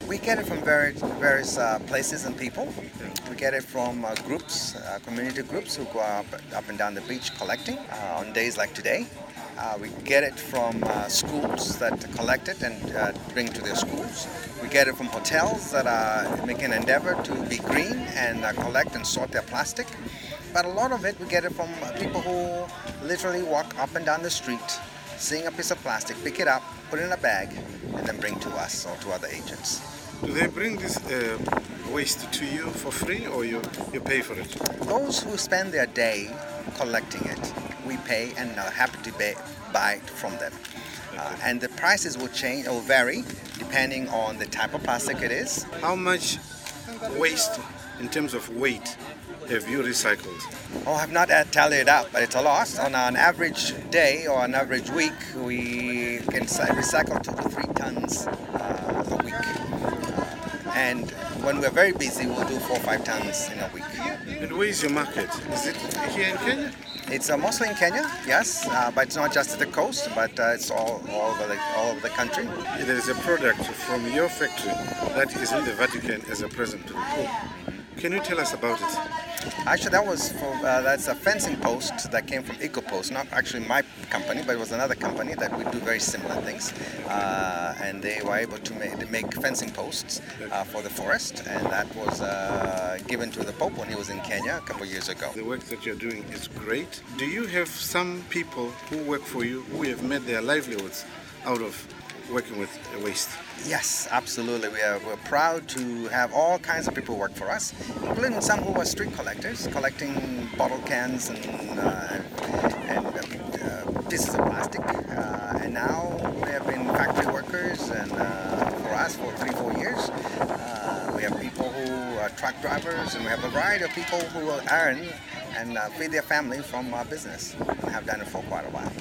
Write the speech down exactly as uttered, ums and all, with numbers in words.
We get it from various, various uh, places and people. We get it from uh, groups, uh, community groups who go up, up and down the beach collecting uh, on days like today. Uh, we get it from uh, schools that collect it and uh, bring it to their schools. We get it from hotels that are making an endeavor to be green and uh, collect and sort their plastic. But a lot of it, we get it from people who literally walk up and down the street, seeing a piece of plastic, pick it up, put it in a bag, and then bring to us or to other agents. Do they bring this uh, waste to you for free, or you, you pay for it? Those who spend their day collecting it, we pay and are happy to buy, buy it from them. Uh, and the prices will change or vary depending on the type of plastic it is. How much waste in terms of weight have you recycled? Oh, I have not uh, tallied it up, but it's a lot. On an average day or an average week, we can recycle two to three tons uh, a week. Uh, and when we're very busy, we'll do four or five tons in a week. And where is your market? Is it here in Kenya? It's uh, mostly in Kenya, yes, uh, but it's not just at the coast, but uh, it's all, all, over the, all over the country. There is a product from your factory that is in the Vatican as a present to the Pope. Can you tell us about it? Actually, that was for, uh, that's a fencing post that came from EcoPost, not actually my company, but it was another company that would do very similar things. Uh, and they were able to make, make fencing posts uh, for the forest, and that was uh, given to the Pope when he was in Kenya a couple of years ago. The work that you're doing is great. Do you have some people who work for you who have made their livelihoods out of working with waste? Yes, absolutely. We are, we're proud to have all kinds of people work for us, including some who are street collectors, collecting bottle cans and, uh, and uh, pieces of plastic. Uh, and now we have been factory workers, and uh, for us for three, four years. Uh, we have people who are truck drivers, and we have a variety of people who will earn and uh, feed their family from our business, and have done it for quite a while.